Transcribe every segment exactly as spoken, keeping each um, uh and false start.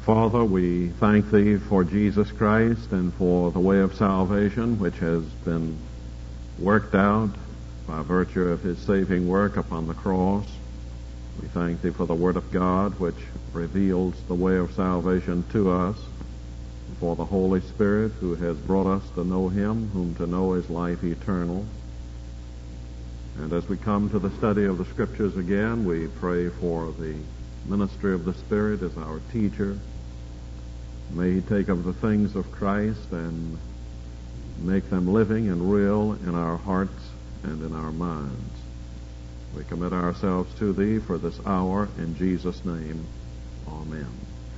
Father, we thank Thee for Jesus Christ and for the way of salvation which has been worked out by virtue of His saving work upon the cross. We thank Thee for the Word of God which reveals the way of salvation to us, and for the Holy Spirit who has brought us to know Him, whom to know is life eternal. And as we come to the study of the Scriptures again, we pray for the ministry of the Spirit as our teacher. May He take of the things of Christ and make them living and real in our hearts and in our minds. We commit ourselves to Thee for this hour in Jesus' name. Amen.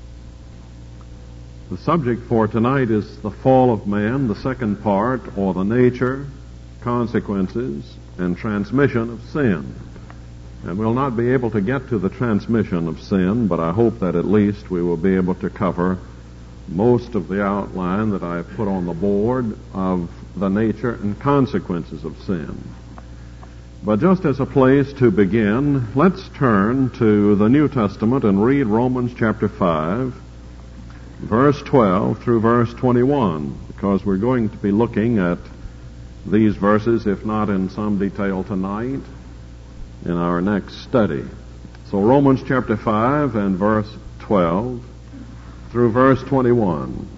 The subject for tonight is the fall of man, the second part, or the nature, consequences, and transmission of sin. And we'll not be able to get to the transmission of sin, but I hope that at least we will be able to cover most of the outline that I've put on the board of the nature and consequences of sin. But just as a place to begin, let's turn to the New Testament and read Romans chapter five, verse twelve through verse twenty-one, because we're going to be looking at these verses, if not in some detail tonight, in our next study. So Romans chapter five and verse twelve through verse twenty-one.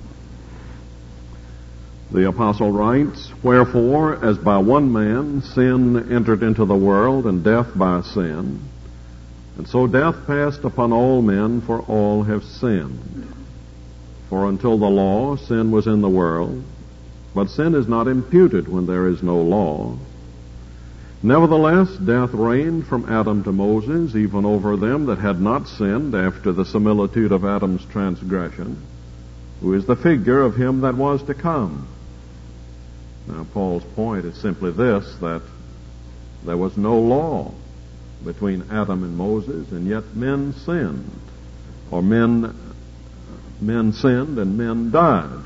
The apostle writes, "Wherefore, as by one man sin entered into the world, and death by sin, and so death passed upon all men, for all have sinned. For until the law, sin was in the world, but sin is not imputed when there is no law. Nevertheless, death reigned from Adam to Moses, even over them that had not sinned after the similitude of Adam's transgression, who is the figure of him that was to come." Now, Paul's point is simply this, that there was no law between Adam and Moses, and yet men sinned, or men, men sinned and men died.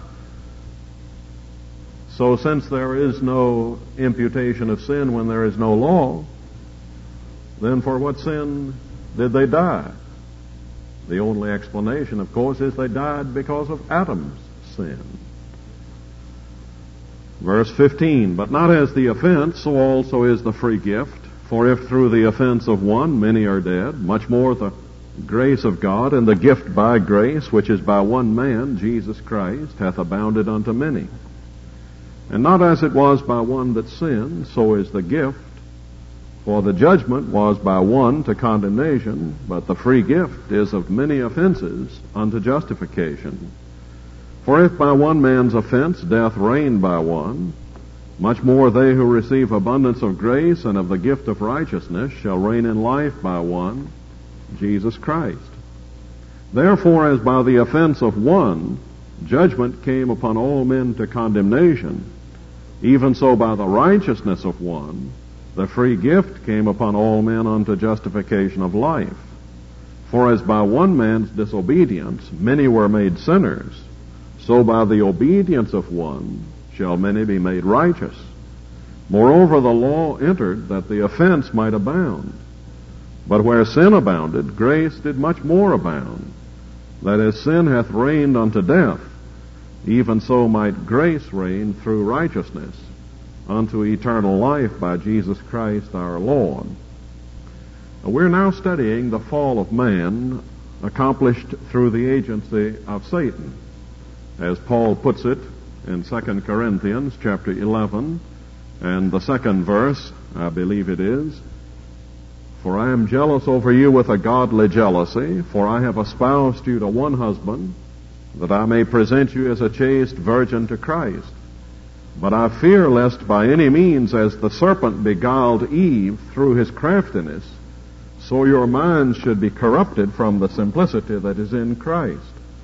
So since there is no imputation of sin when there is no law, then for what sin did they die? The only explanation, of course, is they died because of Adam's sin. Verse fifteen, "But not as the offense, so also is the free gift. For if through the offense of one many are dead, much more the grace of God and the gift by grace, which is by one man, Jesus Christ, hath abounded unto many. And not as it was by one that sinned, so is the gift. For the judgment was by one to condemnation, but the free gift is of many offenses unto justification. For if by one man's offense death reigned by one, much more they who receive abundance of grace and of the gift of righteousness shall reign in life by one, Jesus Christ. Therefore, as by the offense of one judgment came upon all men to condemnation, even so by the righteousness of one the free gift came upon all men unto justification of life. For as by one man's disobedience many were made sinners, so by the obedience of one shall many be made righteous. Moreover, the law entered that the offense might abound. But where sin abounded, grace did much more abound, that as sin hath reigned unto death, even so might grace reign through righteousness unto eternal life by Jesus Christ our Lord." We're now studying the fall of man accomplished through the agency of Satan. As Paul puts it in Second Corinthians chapter eleven and the second verse, I believe it is, "For I am jealous over you with a godly jealousy, for I have espoused you to one husband, that I may present you as a chaste virgin to Christ. But I fear lest by any means, as the serpent beguiled Eve through his craftiness, so your minds should be corrupted from the simplicity that is in Christ."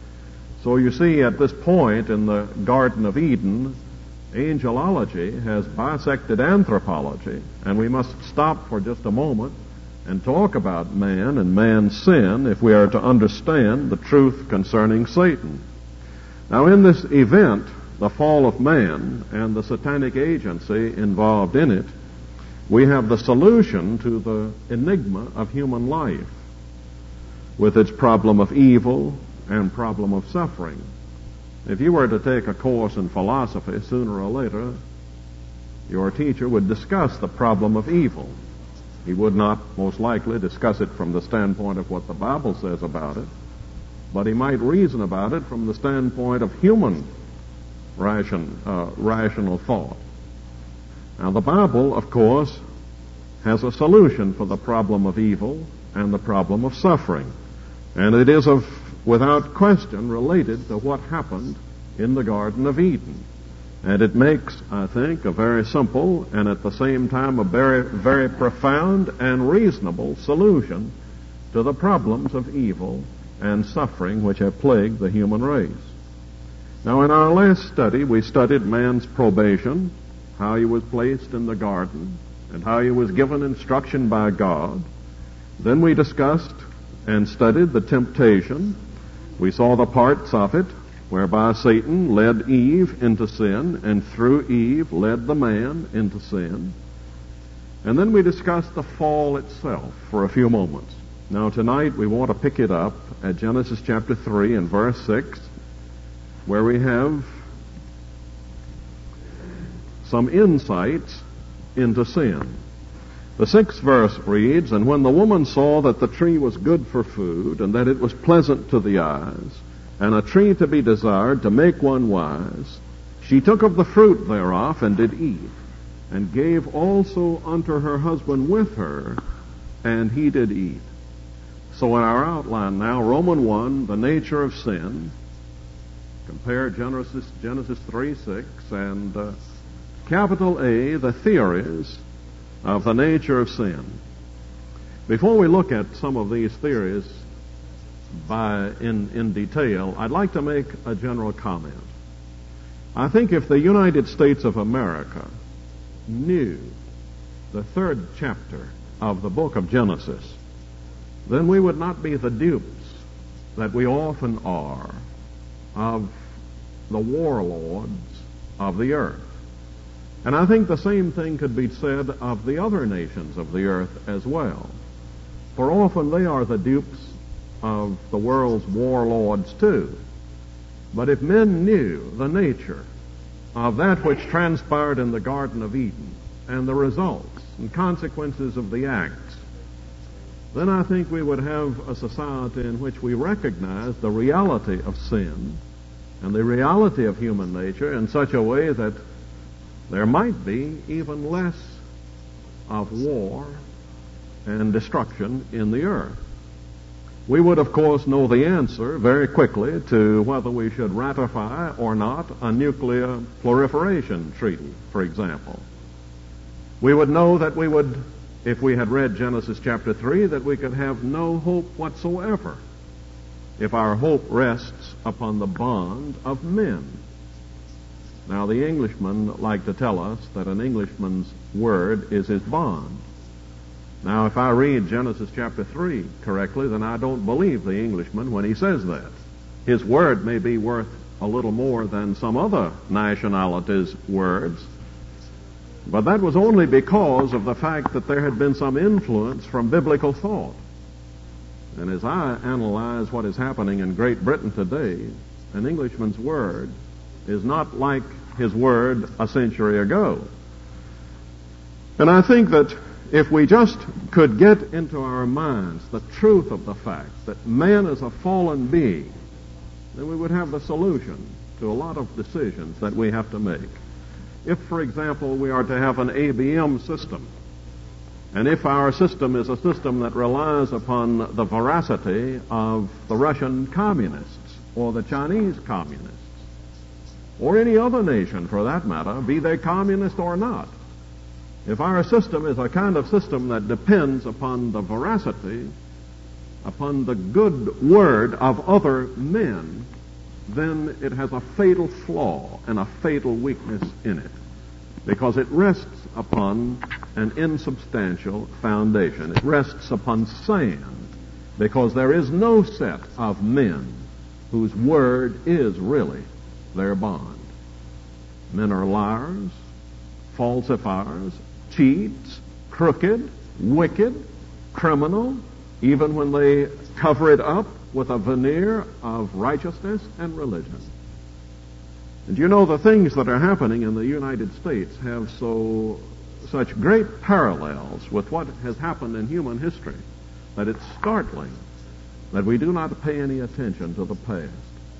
So you see, at this point in the Garden of Eden, angelology has bisected anthropology, and we must stop for just a moment and talk about man and man's sin if we are to understand the truth concerning Satan. Now, in this event, the fall of man and the satanic agency involved in it, we have the solution to the enigma of human life, with its problem of evil and problem of suffering. If you were to take a course in philosophy, sooner or later, your teacher would discuss the problem of evil. He would not, most likely, discuss it from the standpoint of what the Bible says about it, but he might reason about it from the standpoint of human ration, uh, rational thought. Now, the Bible, of course, has a solution for the problem of evil and the problem of suffering, and it is of without question related to what happened in the Garden of Eden. And it makes, I think, a very simple and at the same time a very, very profound and reasonable solution to the problems of evil and suffering which have plagued the human race. Now, in our last study, we studied man's probation, how he was placed in the garden, and how he was given instruction by God. Then we discussed and studied the temptation. We saw the parts of it, whereby Satan led Eve into sin, and through Eve led the man into sin. And then we discussed the fall itself for a few moments. Now tonight we want to pick it up at Genesis chapter three and verse six, where we have some insights into sin. The sixth verse reads, "And when the woman saw that the tree was good for food, and that it was pleasant to the eyes, and a tree to be desired to make one wise, she took of the fruit thereof and did eat, and gave also unto her husband with her, and he did eat." So in our outline now, Romans one, the nature of sin. Compare Genesis, Genesis three six, and uh, capital A, the theories of the nature of sin. Before we look at some of these theories by in, in detail, I'd like to make a general comment. I think if the United States of America knew the third chapter of the book of Genesis, then we would not be the dupes that we often are of the warlords of the earth. And I think the same thing could be said of the other nations of the earth as well. For often they are the dupes of the world's warlords too. But if men knew the nature of that which transpired in the Garden of Eden and the results and consequences of the acts, then I think we would have a society in which we recognize the reality of sin and the reality of human nature in such a way that there might be even less of war and destruction in the earth. We would, of course, know the answer very quickly to whether we should ratify or not a nuclear proliferation treaty, for example. We would know that we would, if we had read Genesis chapter three, that we could have no hope whatsoever if our hope rests upon the bond of men. Now, the Englishmen like to tell us that an Englishman's word is his bond. Now, if I read Genesis chapter three correctly, then I don't believe the Englishman when he says that. His word may be worth a little more than some other nationalities' words, but that was only because of the fact that there had been some influence from biblical thought. And as I analyze what is happening in Great Britain today, an Englishman's word is not like his word a century ago. And I think that if we just could get into our minds the truth of the fact that man is a fallen being, then we would have the solution to a lot of decisions that we have to make. If, for example, we are to have an A B M system, and if our system is a system that relies upon the veracity of the Russian communists or the Chinese communists, or any other nation for that matter, be they communist or not, if our system is a kind of system that depends upon the veracity, upon the good word of other men, then it has a fatal flaw and a fatal weakness in it, because it rests upon an insubstantial foundation. It rests upon sand, because there is no set of men whose word is really their bond. Men are liars, falsifiers, cheats, crooked, wicked, criminal. Even when they cover it up, with a veneer of righteousness and religion. And you know, the things that are happening in the United States have so such great parallels with what has happened in human history that it's startling that we do not pay any attention to the past.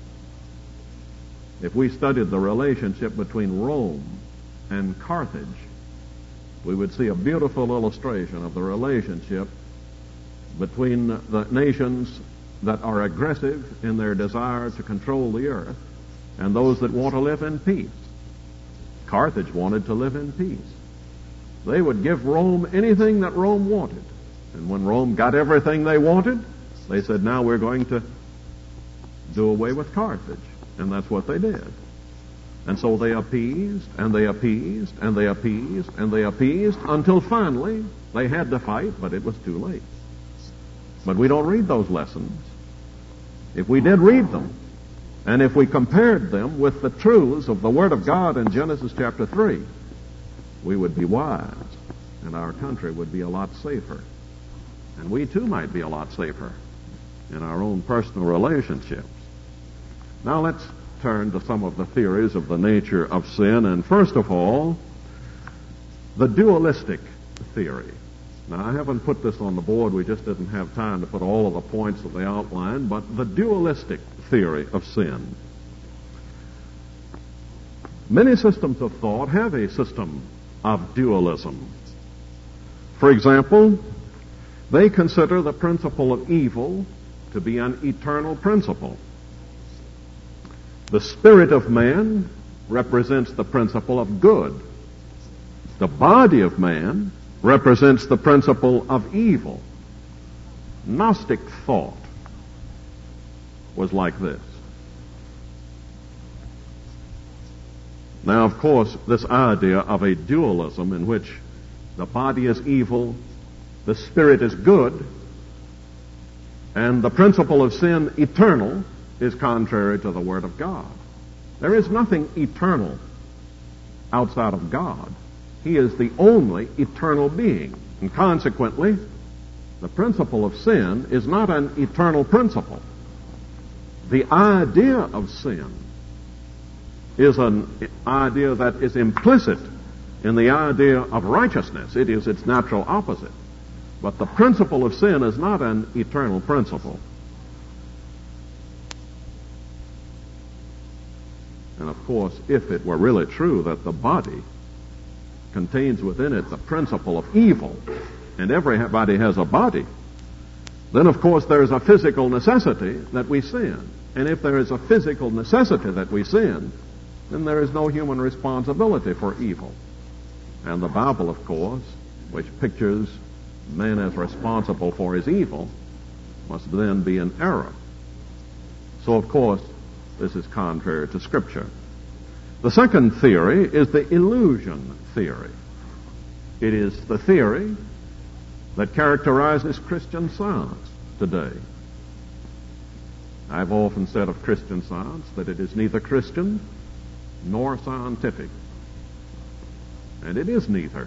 If we studied the relationship between Rome and Carthage, we would see a beautiful illustration of the relationship between the nations that are aggressive in their desire to control the earth and those that want to live in peace. Carthage wanted to live in peace. They would give Rome anything that Rome wanted. And when Rome got everything they wanted, they said, now we're going to do away with Carthage. And that's what they did. And so they appeased, and they appeased, and they appeased, and they appeased, until finally they had to fight, but it was too late. But we don't read those lessons. If we did read them, and if we compared them with the truths of the Word of God in Genesis chapter three, we would be wise, and our country would be a lot safer. And we too might be a lot safer in our own personal relationships. Now let's turn to some of the theories of the nature of sin, and first of all, the dualistic theory. Now, I haven't put this on the board. We just didn't have time to put all of the points that they outlined, but the dualistic theory of sin. Many systems of thought have a system of dualism. For example, they consider the principle of evil to be an eternal principle. The spirit of man represents the principle of good. The body of man represents the principle of evil. Gnostic thought was like this. Now, of course, this idea of a dualism in which the body is evil, the spirit is good, and the principle of sin eternal is contrary to the Word of God. There is nothing eternal outside of God. He is the only eternal being. And consequently, the principle of sin is not an eternal principle. The idea of sin is an idea that is implicit in the idea of righteousness. It is its natural opposite. But the principle of sin is not an eternal principle. And of course, if it were really true that the body contains within it the principle of evil, and everybody has a body, then of course there is a physical necessity that we sin. And if there is a physical necessity that we sin, then there is no human responsibility for evil. And the Bible, of course, which pictures man as responsible for his evil, must then be in error. So, of course, this is contrary to Scripture. The second theory is the illusion theory. It is the theory that characterizes Christian science today. I've often said of Christian science that it is neither Christian nor scientific. And it is neither.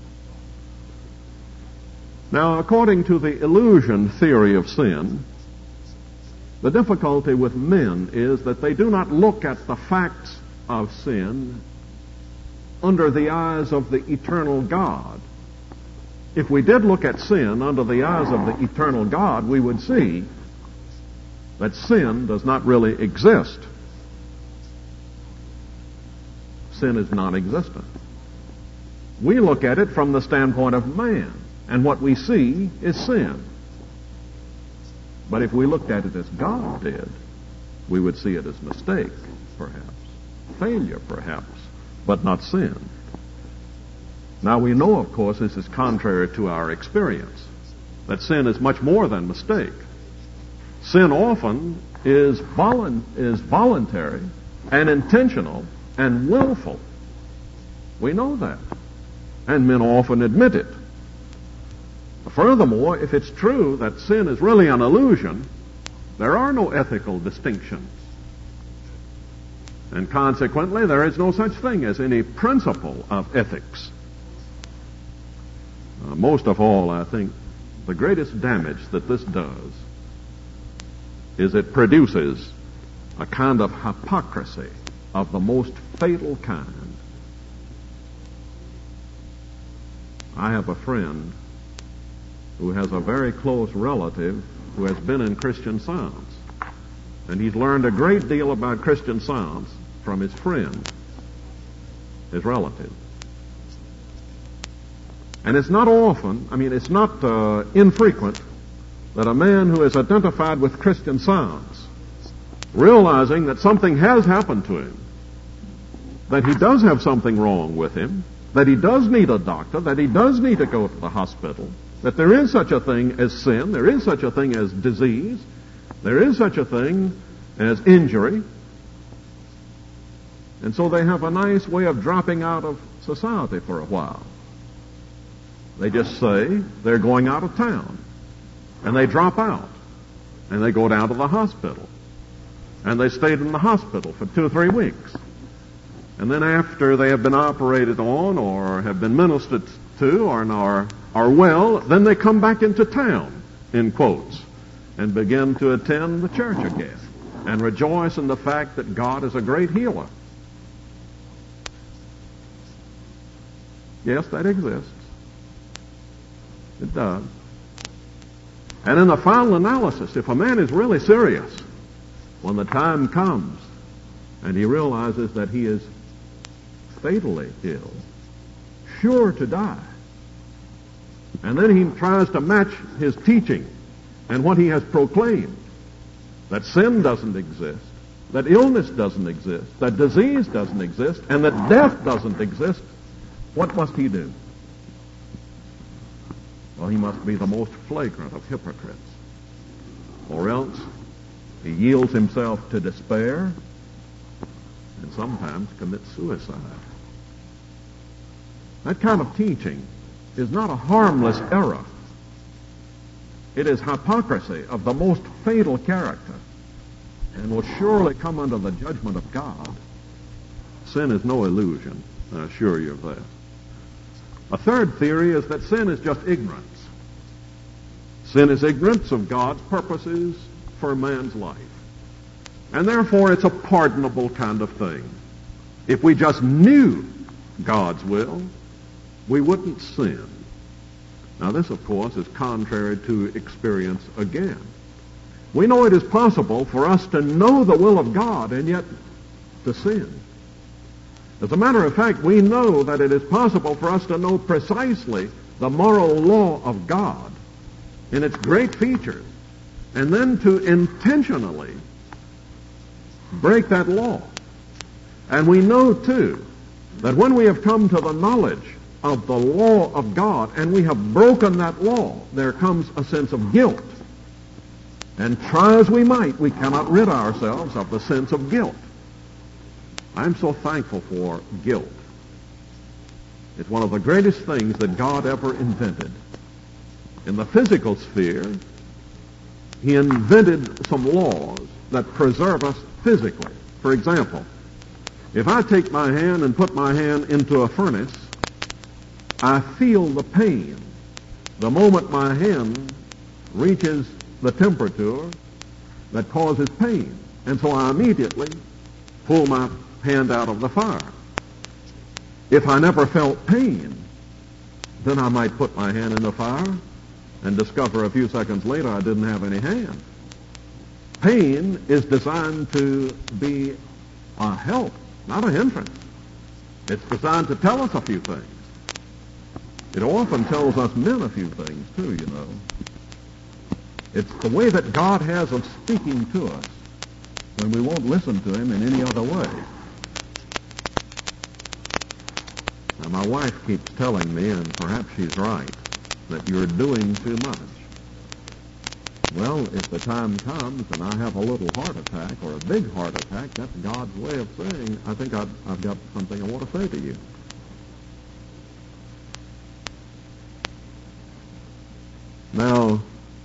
Now, according to the illusion theory of sin, the difficulty with men is that they do not look at the facts of sin under the eyes of the eternal God. If we did look at sin under the eyes of the eternal God, we would see that sin does not really exist. Sin is non-existent. We look at it from the standpoint of man, and what we see is sin. But if we looked at it as God did, we would see it as mistake, perhaps, failure, perhaps, but not sin. Now, we know, of course, this is contrary to our experience, that sin is much more than mistake. Sin often is, volu- is voluntary and intentional and willful. We know that. And men often admit it. Furthermore, if it's true that sin is really an illusion, there are no ethical distinctions. And consequently, there is no such thing as any principle of ethics. Uh, most of all, I think, the greatest damage that this does is it produces a kind of hypocrisy of the most fatal kind. I have a friend who has a very close relative who has been in Christian Science. And he's learned a great deal about Christian Science from his friend, his relative. And it's not often, I mean, it's not uh, infrequent that a man who is identified with Christian Science, realizing that something has happened to him, that he does have something wrong with him, that he does need a doctor, that he does need to go to the hospital, that there is such a thing as sin, there is such a thing as disease, there is such a thing as injury. And so they have a nice way of dropping out of society for a while. They just say they're going out of town. And they drop out. And they go down to the hospital. And they stayed in the hospital for two or three weeks. And then after they have been operated on or have been ministered to or are, are well, then they come back into town, in quotes, and begin to attend the church again and rejoice in the fact that God is a great healer. Yes, that exists. It does. And in the final analysis, if a man is really serious, when the time comes and he realizes that he is fatally ill, sure to die, and then he tries to match his teaching and what he has proclaimed, that sin doesn't exist, that illness doesn't exist, that disease doesn't exist, and that death doesn't exist, what must he do? Well, he must be the most flagrant of hypocrites. Or else he yields himself to despair and sometimes commits suicide. That kind of teaching is not a harmless error. It is hypocrisy of the most fatal character and will surely come under the judgment of God. Sin is no illusion, I assure you of that. A third theory is that sin is just ignorance. Sin is ignorance of God's purposes for man's life. And therefore it's a pardonable kind of thing. If we just knew God's will, we wouldn't sin. Now this, of course, is contrary to experience again. We know it is possible for us to know the will of God and yet to sin. As a matter of fact, we know that it is possible for us to know precisely the moral law of God in its great features, and then to intentionally break that law. And we know, too, that when we have come to the knowledge of the law of God and we have broken that law, there comes a sense of guilt. And try as we might, we cannot rid ourselves of the sense of guilt. I'm so thankful for guilt. It's one of the greatest things that God ever invented. In the physical sphere, he invented some laws that preserve us physically. For example, if I take my hand and put my hand into a furnace, I feel the pain the moment my hand reaches the temperature that causes pain. And so I immediately pull my hand out of the fire. If I never felt pain, then I might put my hand in the fire and discover a few seconds later I didn't have any hand. Pain is designed to be a help, not a hindrance. It's designed to tell us a few things. It often tells us men a few things, too, you know. It's the way that God has of speaking to us when we won't listen to him in any other way. Now, my wife keeps telling me, and perhaps she's right, that you're doing too much. Well, if the time comes and I have a little heart attack or a big heart attack, that's God's way of saying, I think I've, I've got something I want to say to you. Now,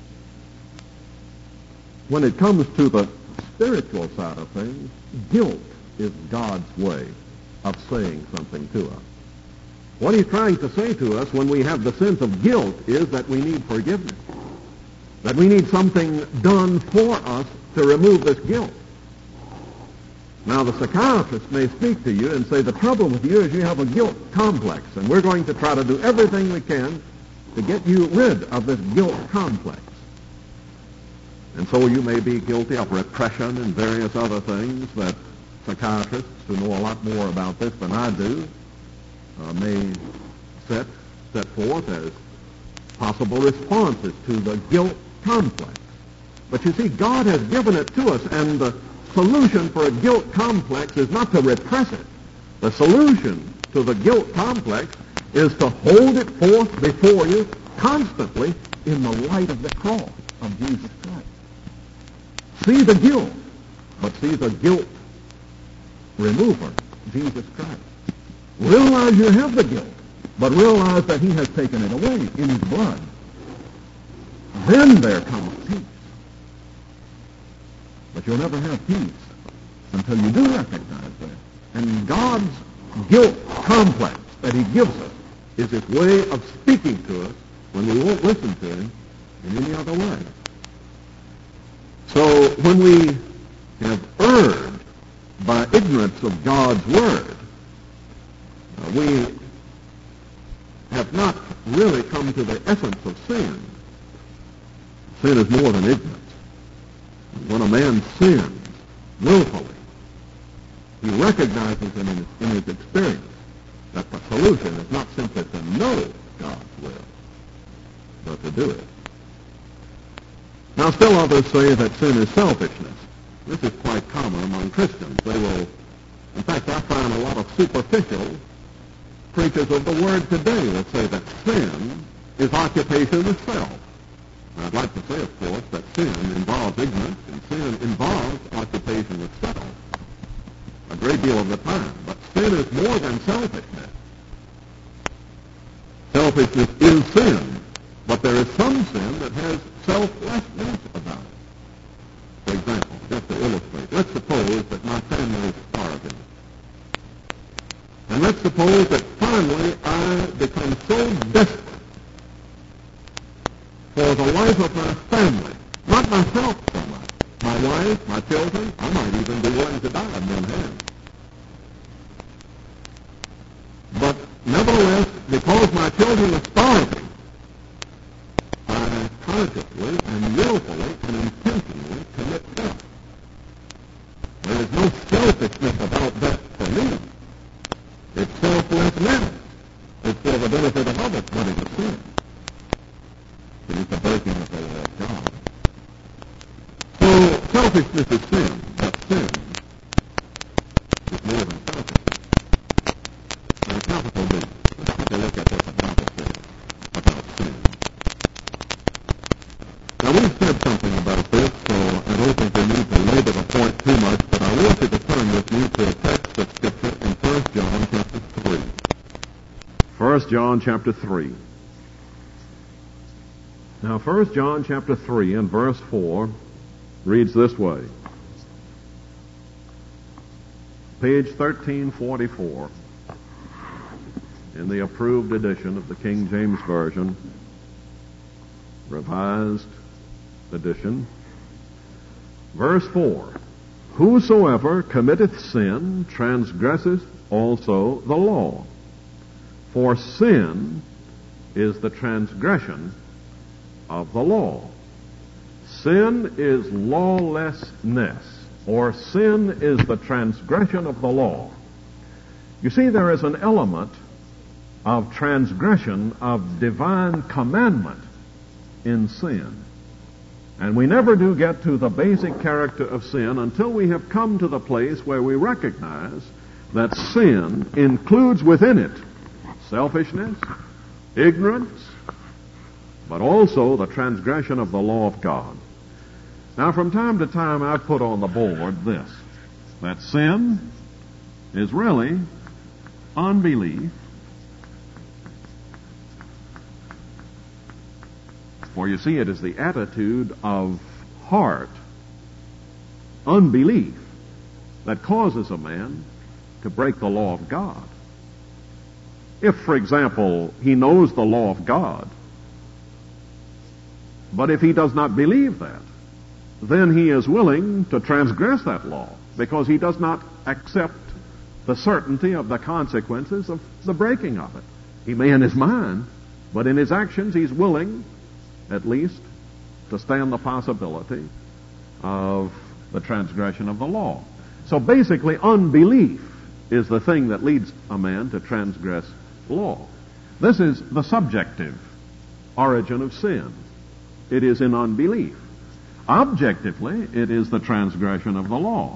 when it comes to the spiritual side of things, guilt is God's way of saying something to us. What he's trying to say to us when we have the sense of guilt is that we need forgiveness, that we need something done for us to remove this guilt. Now, the psychiatrist may speak to you and say, the trouble with you is you have a guilt complex, and we're going to try to do everything we can to get you rid of this guilt complex. And so you may be guilty of repression and various other things that psychiatrists who know a lot more about this than I do uh, may set, set forth as possible responses to the guilt complex. But you see, God has given it to us, and the solution for a guilt complex is not to repress it. The solution to the guilt complex is to hold it forth before you constantly in the light of the cross of Jesus Christ. See the guilt, but see the guilt remover, Jesus Christ. Realize you have the guilt, but realize that he has taken it away in his blood. Then there comes peace. But you'll never have peace until you do recognize that. And God's guilt complex that he gives us is his way of speaking to us when we won't listen to him in any other way. So when we have erred by ignorance of God's word, uh, we have not really come to the essence of sin. Sin is more than ignorance. When a man sins willfully, he recognizes in his, in his experience that the solution is not simply to know God's will, but to do it. Now, still others say that sin is selfishness. This is quite common among Christians. They will, in fact, I find a lot of superficial preachers of the word today will say that sin is occupation with self. I'd like to say, of course, that sin involves ignorance, and sin involves occupation with self a great deal of the time. But sin is more than selfishness. Selfishness is sin, but there is some sin that has selflessness about it. For example, just to illustrate, let's suppose that my family is starving. And let's suppose that finally I become so desperate for the life of my family, not myself so much, my wife, my children, I might even be willing to die in one hand. But nevertheless, because my children are starving, I consciously and willfully and intentionally commit theft. There is no selfishness about that for me. It's selflessness. It's for the benefit of others, but it's a sin. It is the breaking of the law of God. So selfishness is sin, but sin is more than selfishness. Now, capital B. Let's take a look at what the Bible says about sin. Now, we've said something about this, so I don't think we need to labor the point too much, but I want you to turn with me to a text of Scripture in First John chapter three. First John chapter three. Now, First John chapter three and verse four reads this way. Page thirteen forty-four in the approved edition of the King James Version, revised edition. Verse four, whosoever committeth sin transgresseth also the law, for sin is the transgression of the law. Sin is lawlessness, or sin is the transgression of the law. You see, there is an element of transgression of divine commandment in sin. And we never do get to the basic character of sin until we have come to the place where we recognize that sin includes within it selfishness, ignorance, but also the transgression of the law of God. Now, from time to time, I've put on the board this, that sin is really unbelief, for you see, it is the attitude of heart, unbelief, that causes a man to break the law of God. If, for example, he knows the law of God, but if he does not believe that, then he is willing to transgress that law because he does not accept the certainty of the consequences of the breaking of it. He may in his mind, but in his actions he's willing, at least, to stand the possibility of the transgression of the law. So basically, unbelief is the thing that leads a man to transgress law. This is the subjective origin of sin. It is in unbelief. Objectively, it is the transgression of the law.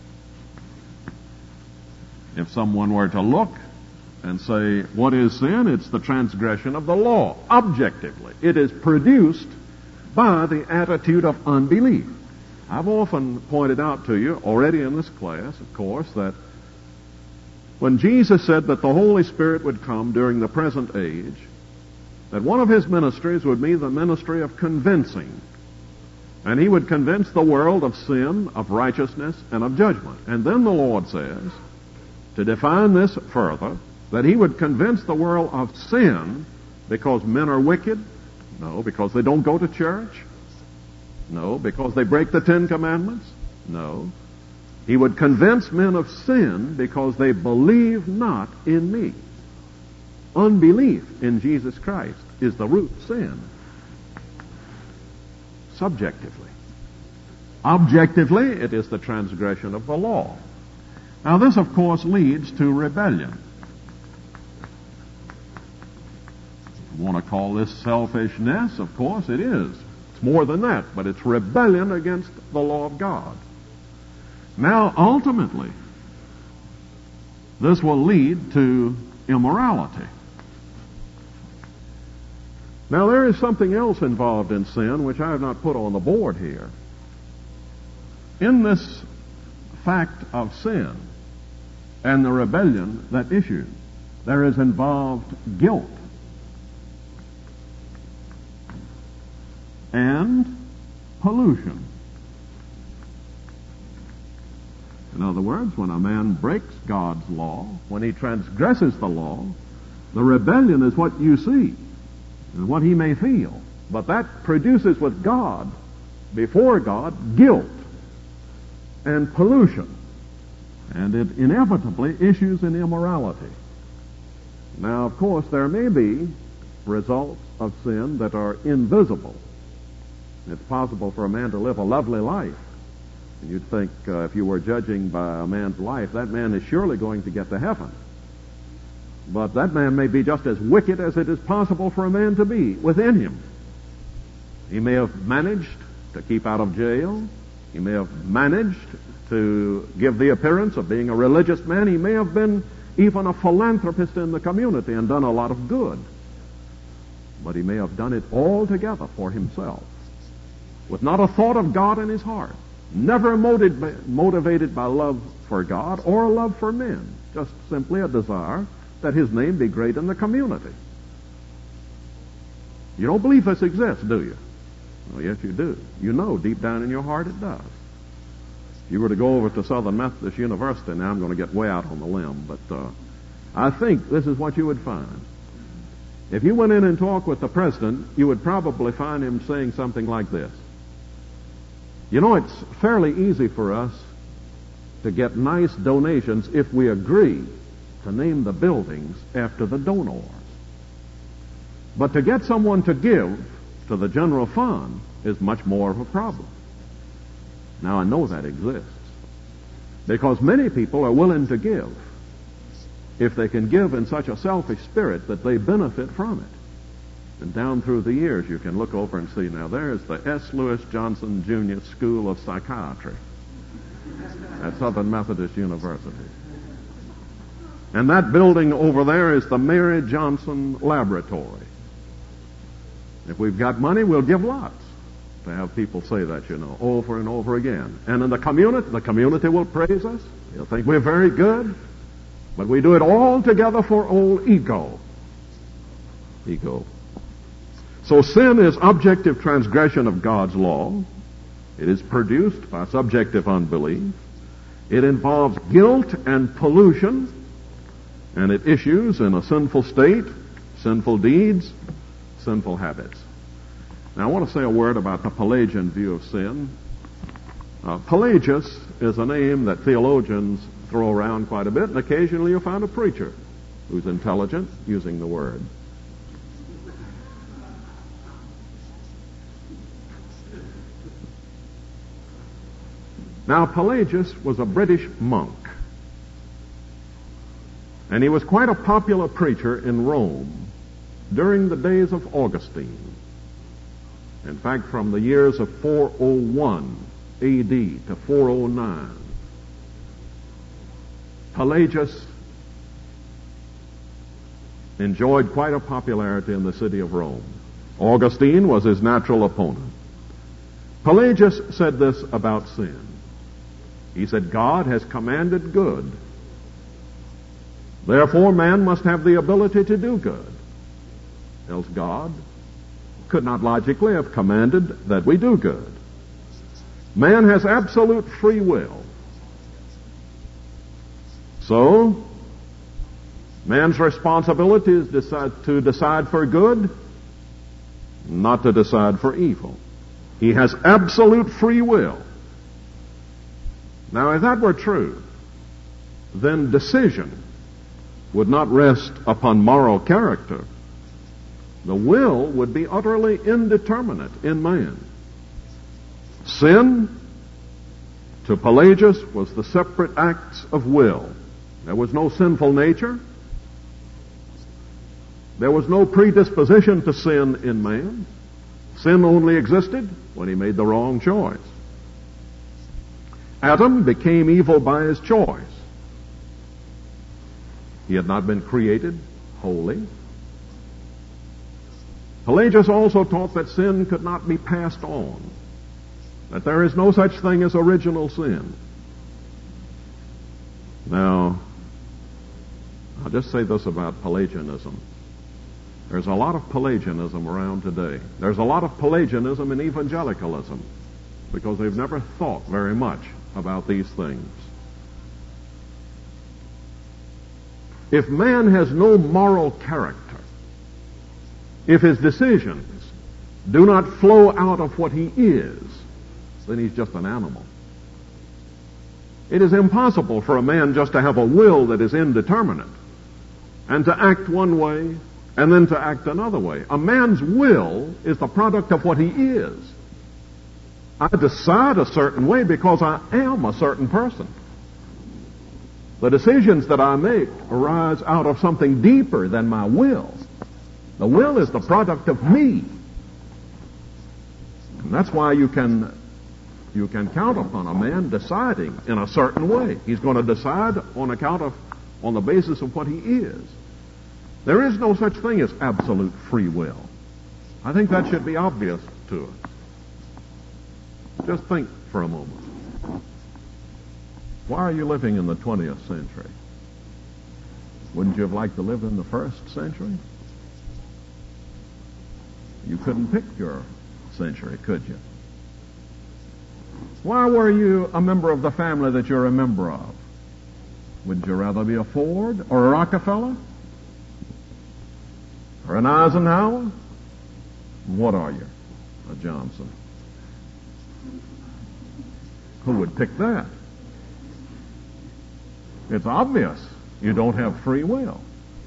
If someone were to look and say, what is sin? It's the transgression of the law. Objectively, it is produced by the attitude of unbelief. I've often pointed out to you, already in this class, of course, that when Jesus said that the Holy Spirit would come during the present age, that one of his ministries would be the ministry of convincing. And he would convince the world of sin, of righteousness, and of judgment. And then the Lord says, to define this further, that he would convince the world of sin because men are wicked? No. Because they don't go to church? No. Because they break the Ten Commandments? No. He would convince men of sin because they believe not in me. Unbelief in Jesus Christ is the root of sin. Subjectively. Objectively, it is the transgression of the law. Now this, of course, leads to rebellion. If you want to call this selfishness, of course it is. It's more than that, but it's rebellion against the law of God. Now, ultimately, this will lead to immorality. Now, there is something else involved in sin which I have not put on the board here. In this fact of sin and the rebellion that issued, there is involved guilt and pollution. In other words, when a man breaks God's law, when he transgresses the law, the rebellion is what you see and what he may feel. But that produces with God, before God, guilt and pollution. And it inevitably issues in immorality. Now, of course, there may be results of sin that are invisible. It's possible for a man to live a lovely life. And you'd think uh, if you were judging by a man's life, that man is surely going to get to heaven. But that man may be just as wicked as it is possible for a man to be within him. He may have managed to keep out of jail. He may have managed to give the appearance of being a religious man. He may have been even a philanthropist in the community and done a lot of good. But he may have done it altogether for himself, with not a thought of God in his heart, never motiv- motivated by love for God or love for men, just simply a desire that his name be great in the community. You don't believe this exists, do you? Well, yes, you do. You know deep down in your heart it does. If you were to go over to Southern Methodist University, now I'm going to get way out on the limb, but uh, I think this is what you would find. If you went in and talked with the president, you would probably find him saying something like this. You know, it's fairly easy for us to get nice donations if we agree to name the buildings after the donors. But to get someone to give to the general fund is much more of a problem. Now, I know that exists, because many people are willing to give if they can give in such a selfish spirit that they benefit from it. And down through the years, you can look over and see, now there's the S. Lewis Johnson Junior School of Psychiatry at Southern Methodist University. And that building over there is the Mary Johnson Laboratory. If we've got money, we'll give lots to have people say that, you know, over and over again. And in the community, the community will praise us. They'll think we're very good. But we do it all together for old ego. Ego. So sin is objective transgression of God's law. It is produced by subjective unbelief. It involves guilt and pollution. And it issues in a sinful state, sinful deeds, sinful habits. Now I want to say a word about the Pelagian view of sin. Uh, Pelagius is a name that theologians throw around quite a bit, and occasionally you'll find a preacher who's intelligent using the word. Now, Pelagius was a British monk, and he was quite a popular preacher in Rome during the days of Augustine. In fact, from the years of four oh one A D to four oh nine, Pelagius enjoyed quite a popularity in the city of Rome. Augustine was his natural opponent. Pelagius said this about sin. He said, God has commanded good. Therefore, man must have the ability to do good. Else God could not logically have commanded that we do good. Man has absolute free will. So, man's responsibility is decide, to decide for good, not to decide for evil. He has absolute free will. Now, if that were true, then decision would not rest upon moral character. The will would be utterly indeterminate in man. Sin, to Pelagius, was the separate acts of will. There was no sinful nature. There was no predisposition to sin in man. Sin only existed when he made the wrong choice. Adam became evil by his choice. He had not been created holy. Pelagius also taught that sin could not be passed on, that there is no such thing as original sin. Now, I'll just say this about Pelagianism. There's a lot of Pelagianism around today. There's a lot of Pelagianism in evangelicalism because they've never thought very much about these things. If man has no moral character, if his decisions do not flow out of what he is, then he's just an animal. It is impossible for a man just to have a will that is indeterminate and to act one way and then to act another way. A man's will is the product of what he is. I decide a certain way because I am a certain person. The decisions that I make arise out of something deeper than my will. The will is the product of me. And that's why you can you can count upon a man deciding in a certain way. He's going to decide on account of on the basis of what he is. There is no such thing as absolute free will. I think that should be obvious to us. Just think for a moment. Why are you living in the twentieth century? Wouldn't you have liked to live in the first century? You couldn't pick your century, could you? Why were you a member of the family that you're a member of? Would you rather be a Ford or a Rockefeller? Or an Eisenhower? What are you? A Johnson. Who would pick that? It's obvious you don't have free will.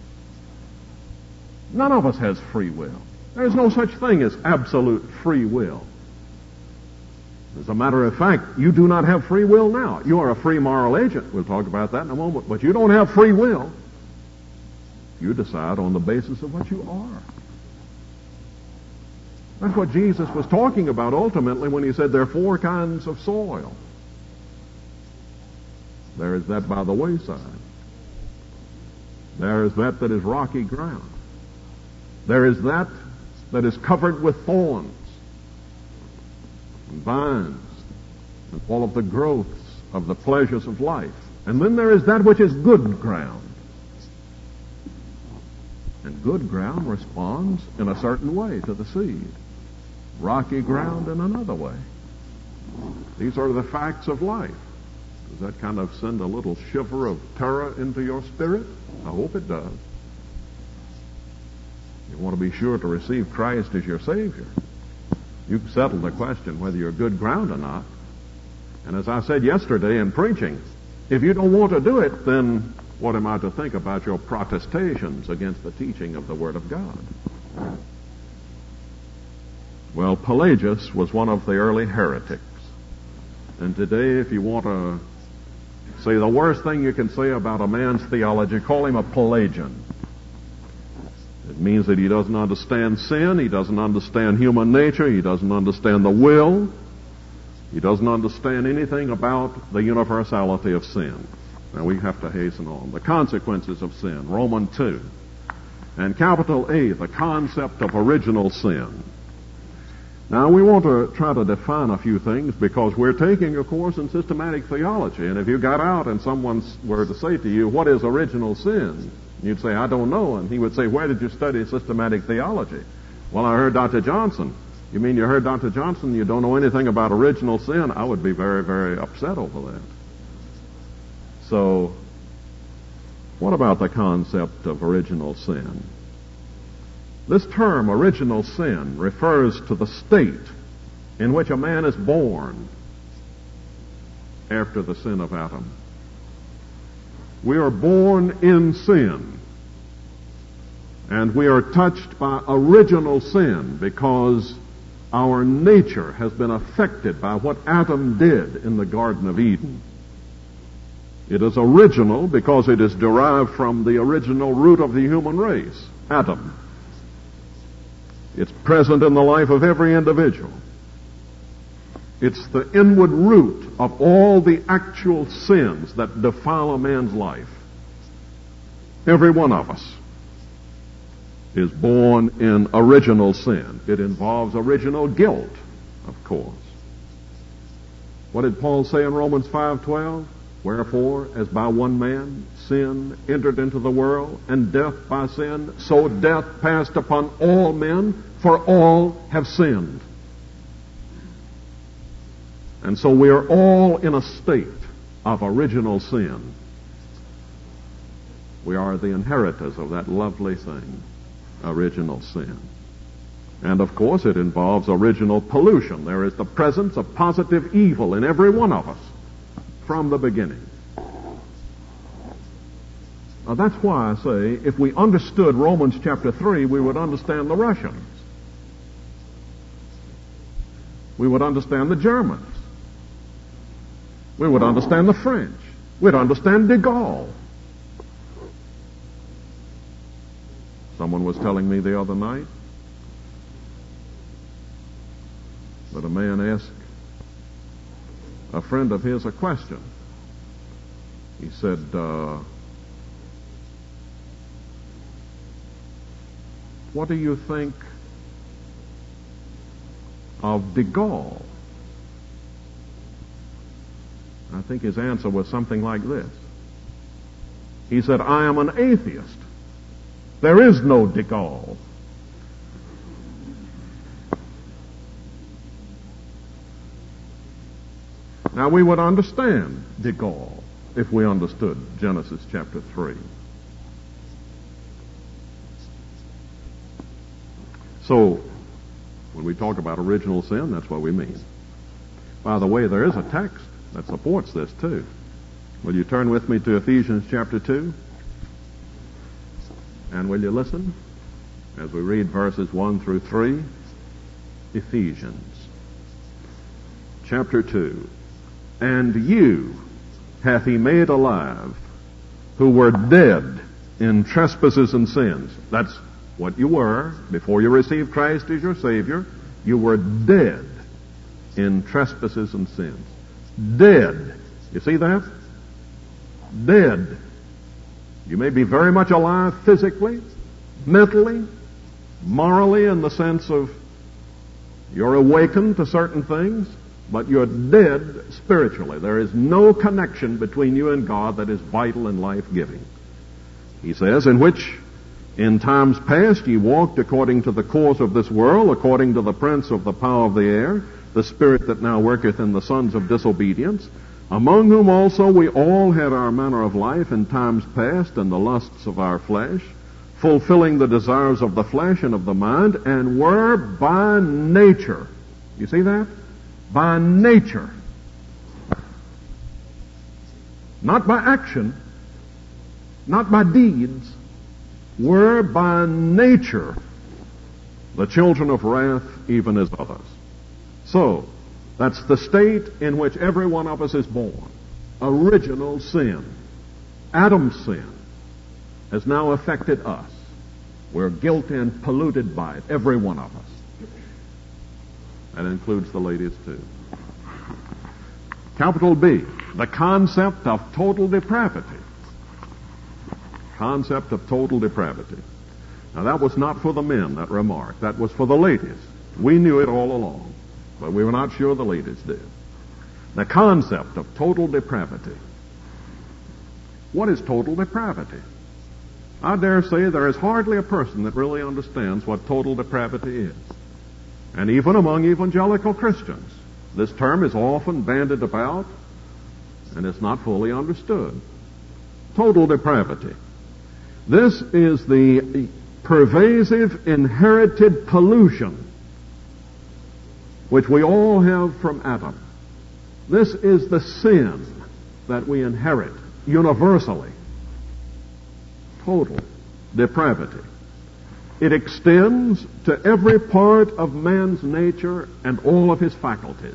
None of us has free will. There's no such thing as absolute free will. As a matter of fact, you do not have free will now. You are a free moral agent. We'll talk about that in a moment. But you don't have free will. You decide on the basis of what you are. That's what Jesus was talking about ultimately when he said there are four kinds of soil. There is that by the wayside. There is that that is rocky ground. There is that that is covered with thorns and vines and all of the growths of the pleasures of life. And then there is that which is good ground. And good ground responds in a certain way to the seed. Rocky ground in another way. These are the facts of life. Does that kind of send a little shiver of terror into your spirit? I hope it does. You want to be sure to receive Christ as your Savior. You settle the question whether you're good ground or not. And as I said yesterday in preaching, if you don't want to do it, then what am I to think about your protestations against the teaching of the Word of God? Well, Pelagius was one of the early heretics. And today, if you want to say the worst thing you can say about a man's theology, call him a Pelagian. It means that he doesn't understand sin, he doesn't understand human nature, he doesn't understand the will, he doesn't understand anything about the universality of sin. Now we have to hasten on. The consequences of sin, Romans two. And capital A, the concept of original sin. Now we want to try to define a few things because we're taking a course in systematic theology. And if you got out and someone were to say to you, what is original sin? You'd say, I don't know. And he would say, where did you study systematic theology? Well, I heard Doctor Johnson. You mean you heard Doctor Johnson, you don't know anything about original sin? I would be very, very upset over that. So, what about the concept of original sin? This term, original sin, refers to the state in which a man is born after the sin of Adam. We are born in sin, and we are touched by original sin because our nature has been affected by what Adam did in the Garden of Eden. It is original because it is derived from the original root of the human race, Adam. It's present in the life of every individual. It's the inward root of all the actual sins that defile a man's life. Every one of us is born in original sin. It involves original guilt, of course. What did Paul say in Romans five twelve? Wherefore, as by one man sin entered into the world, and death by sin, so death passed upon all men, for all have sinned. And so we are all in a state of original sin. We are the inheritors of that lovely thing, original sin. And of course it involves original pollution. There is the presence of positive evil in every one of us from the beginning. Now that's why I say if we understood Romans chapter three, we would understand the Russians. We would understand the Germans. We would understand the French. We'd understand de Gaulle. Someone was telling me the other night that a man asked a friend of his a question. He said, uh, what do you think of de Gaulle? I think his answer was something like this. He said, I am an atheist. There is no de Gaulle. Now we would understand de Gaulle if we understood Genesis chapter three. So, when we talk about original sin, that's what we mean. By the way, there is a text that supports this too. Will you turn with me to Ephesians chapter two? And will you listen as we read verses one through three? Ephesians chapter two. And you hath he made alive, who were dead in trespasses and sins. That's what you were before you received Christ as your Savior. You were dead in trespasses and sins. Dead. You see that? Dead. You may be very much alive physically, mentally, morally, in the sense of you're awakened to certain things, but you're dead spiritually. There is no connection between you and God that is vital and life-giving. He says, in which in times past ye walked according to the course of this world, according to the prince of the power of the air, the spirit that now worketh in the sons of disobedience, among whom also we all had our manner of life in times past in the lusts of our flesh, fulfilling the desires of the flesh and of the mind, and were by nature, you see that? By nature, not by action, not by deeds, were by nature the children of wrath, even as others. So, that's the state in which every one of us is born. Original sin. Adam's sin has now affected us. We're guilty and polluted by it, every one of us. That includes the ladies too. Capital B, the concept of total depravity. Concept of total depravity. Now that was not for the men, that remark. That was for the ladies. We knew it all along, but we were not sure the ladies did. The concept of total depravity. What is total depravity? I dare say there is hardly a person that really understands what total depravity is. And even among evangelical Christians, this term is often bandied about, and it's not fully understood. Total depravity. This is the pervasive inherited pollution which we all have from Adam. This is the sin that we inherit universally. Total depravity. It extends to every part of man's nature and all of his faculties.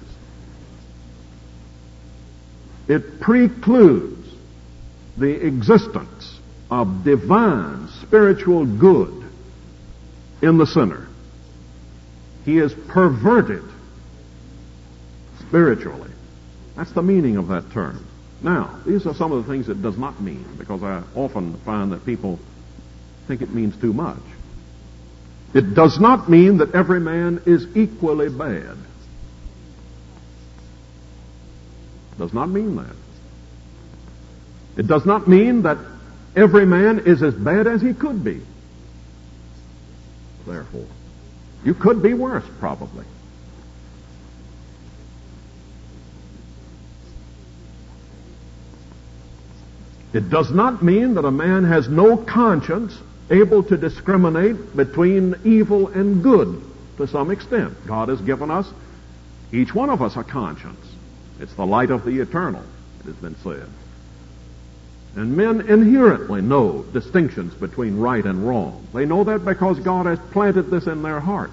It precludes the existence of divine spiritual good in the sinner. He is perverted spiritually. That's the meaning of that term. Now, these are some of the things it does not mean, because I often find that people think it means too much. It does not mean that every man is equally bad. It does not mean that. It does not mean that every man is as bad as he could be. Therefore, you could be worse, probably. It does not mean that a man has no conscience able to discriminate between evil and good to some extent. God has given us, each one of us, a conscience. It's the light of the eternal, it has been said. And men inherently know distinctions between right and wrong. They know that because God has planted this in their hearts.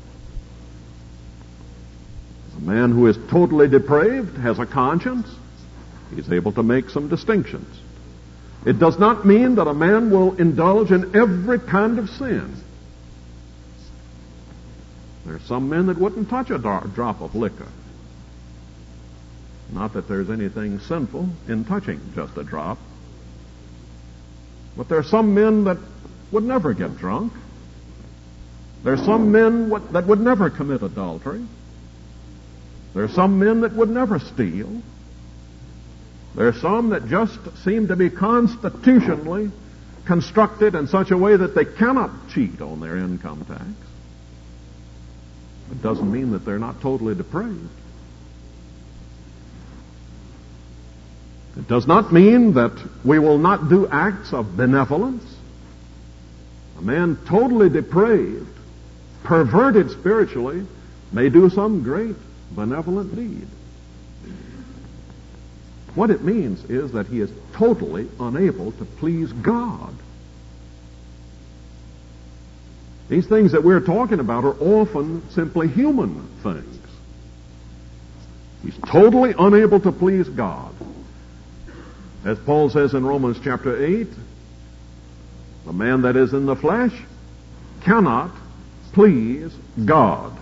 A man who is totally depraved has a conscience. He's able to make some distinctions. It does not mean that a man will indulge in every kind of sin. There are some men that wouldn't touch a drop of liquor. Not that there's anything sinful in touching just a drop. But there are some men that would never get drunk. There are some men that would never commit adultery. There are some men that would never steal. There are some that just seem to be constitutionally constructed in such a way that they cannot cheat on their income tax. It doesn't mean that they're not totally depraved. It does not mean that we will not do acts of benevolence. A man totally depraved, perverted spiritually, may do some great benevolent deed. What it means is that he is totally unable to please God. These things that we're talking about are often simply human things. He's totally unable to please God. As Paul says in Romans chapter eight, the man that is in the flesh cannot please God.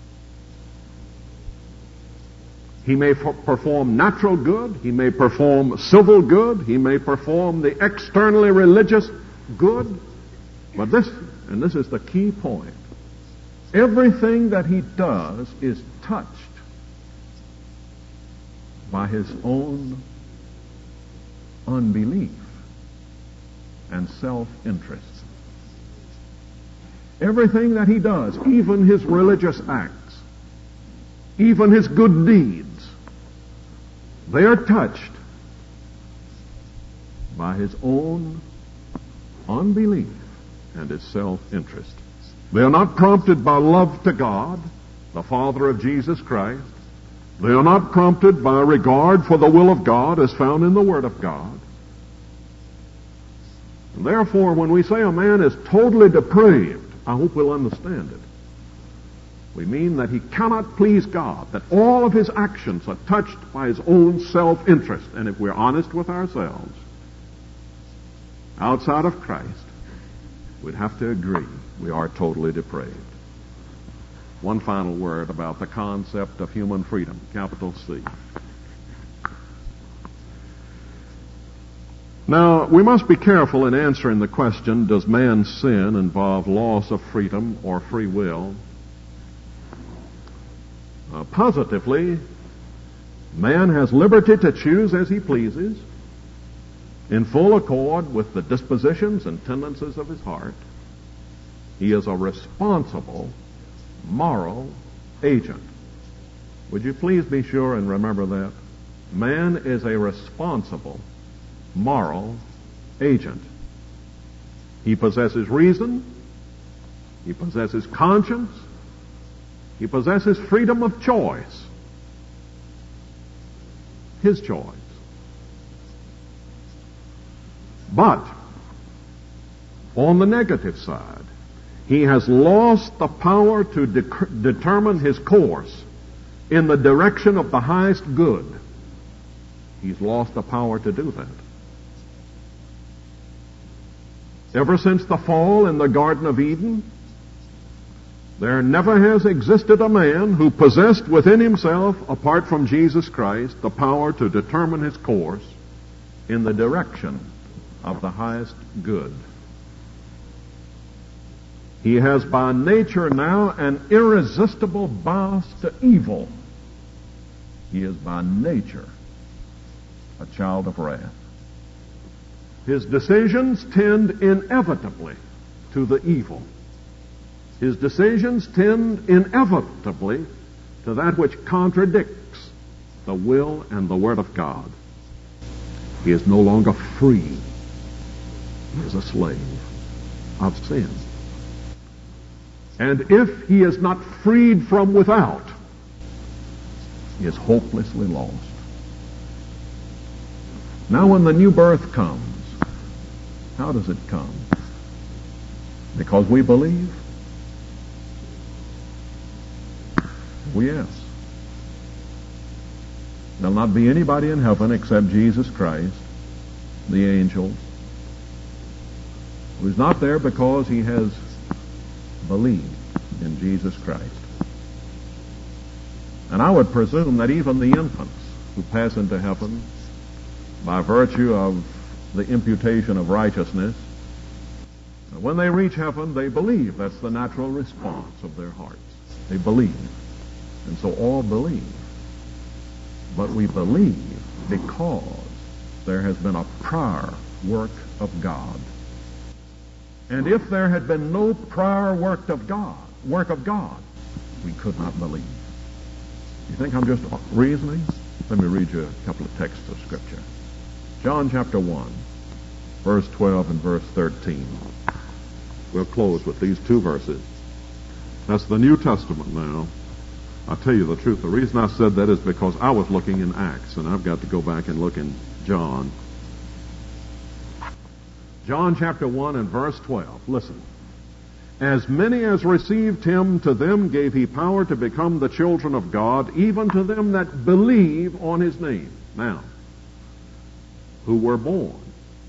He may f- perform natural good, he may perform civil good, he may perform the externally religious good, but this, and this is the key point, everything that he does is touched by his own unbelief and self-interest. Everything that he does, even his religious acts, even his good deeds, they are touched by his own unbelief and his self-interest. They are not prompted by love to God, the Father of Jesus Christ, They are not prompted by regard for the will of God as found in the Word of God. And therefore, when we say a man is totally depraved, I hope we'll understand it. We mean that he cannot please God, that all of his actions are touched by his own self-interest. And if we're honest with ourselves, outside of Christ, we'd have to agree we are totally depraved. One final word about the concept of human freedom, capital C. Now, we must be careful in answering the question, does man's sin involve loss of freedom or free will? Uh, positively, man has liberty to choose as he pleases, in full accord with the dispositions and tendencies of his heart. He is a responsible, moral agent. Would you please be sure and remember that? Man is a responsible, moral agent. He possesses reason. He possesses conscience. He possesses freedom of choice. His choice. But, on the negative side, he has lost the power to de- determine his course in the direction of the highest good. He's lost the power to do that. Ever since the fall in the Garden of Eden, there never has existed a man who possessed within himself, apart from Jesus Christ, the power to determine his course in the direction of the highest good. He has by nature now an irresistible bias to evil. He is by nature a child of wrath. His decisions tend inevitably to the evil. His decisions tend inevitably to that which contradicts the will and the Word of God. He is no longer free. He is a slave of sin. And if he is not freed from without, he is hopelessly lost. Now when the new birth comes, how does it come? Because we believe? We yes. There'll not be anybody in heaven except Jesus Christ, the angels, who's not there because he has believed in Jesus Christ. And I would presume that even the infants who pass into heaven by virtue of the imputation of righteousness, when they reach heaven, they believe. That's the natural response of their hearts. They believe. And so all believe. But we believe because there has been a prior work of God. And if there had been no prior work of God, work of God, we could not believe. You think I'm just reasoning? Let me read you a couple of texts of Scripture. John chapter one, verse twelve and verse thirteen. We'll close with these two verses. That's the New Testament now. I'll tell you the truth. The reason I said that is because I was looking in Acts, and I've got to go back and look in John. John chapter one and verse twelve. Listen. As many as received him, to them gave he power to become the children of God, even to them that believe on his name. Now, who were born,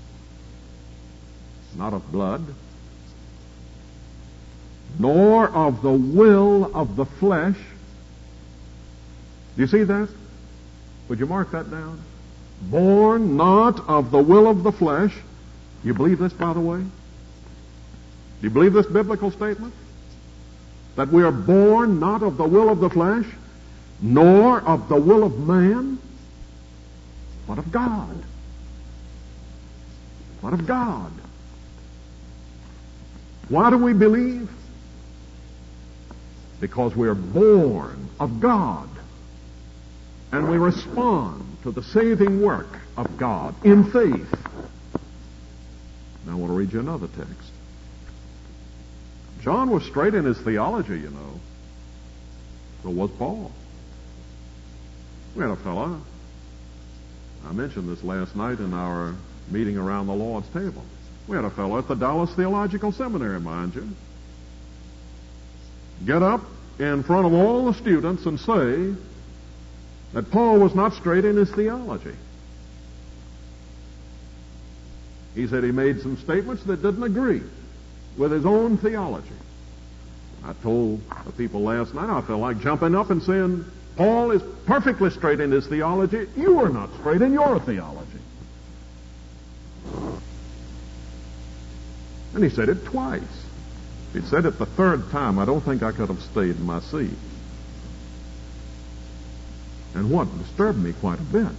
not of blood, nor of the will of the flesh. Do you see that? Would you mark that down? Born not of the will of the flesh. You believe this, by the way? Do you believe this biblical statement? That we are born not of the will of the flesh, nor of the will of man, but of God. But of God. Why do we believe? Because we are born of God. And we respond to the saving work of God in faith. Now I want to read you another text. John was straight in his theology, you know. So was Paul. We had a fellow, I mentioned this last night in our meeting around the Lord's table. We had a fellow at the Dallas Theological Seminary, mind you, get up in front of all the students and say that Paul was not straight in his theology. He said he made some statements that didn't agree with his own theology. I told the people last night I felt like jumping up and saying, Paul is perfectly straight in his theology. You are not straight in your theology. And he said it twice. He said it the third time. I don't think I could have stayed in my seat. And what disturbed me quite a bit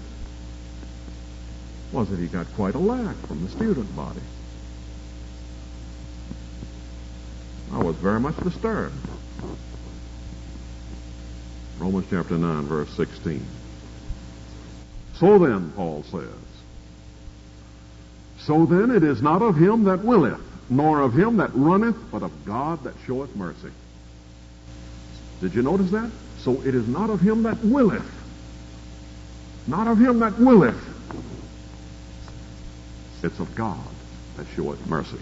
was that he got quite a laugh from the student body. I was very much disturbed. Romans chapter nine, verse sixteen. So then, Paul says, so then it is not of him that willeth, nor of him that runneth, but of God that showeth mercy. Did you notice that? So it is not of him that willeth, not of him that willeth. It's of God that showeth mercy.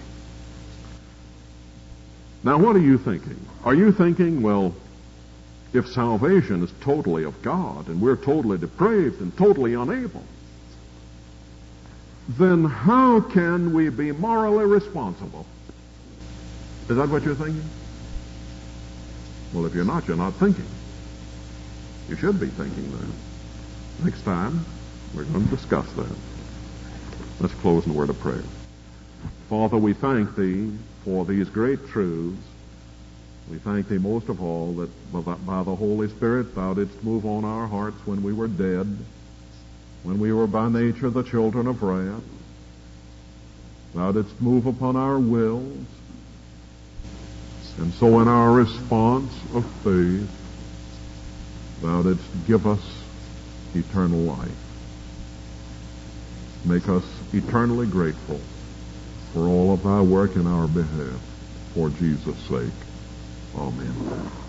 Now, what are you thinking? Are you thinking, well, if salvation is totally of God and we're totally depraved and totally unable, then how can we be morally responsible? Is that what you're thinking? Well, if you're not, you're not thinking. You should be thinking that. Next time, we're going to discuss that. Let's close in a word of prayer. Father, we thank Thee for these great truths. We thank Thee most of all that by the Holy Spirit Thou didst move on our hearts when we were dead, when we were by nature the children of wrath. Thou didst move upon our wills. And so in our response of faith, Thou didst give us eternal life. Make us eternally grateful for all of Thy work in our behalf. For Jesus' sake. Amen.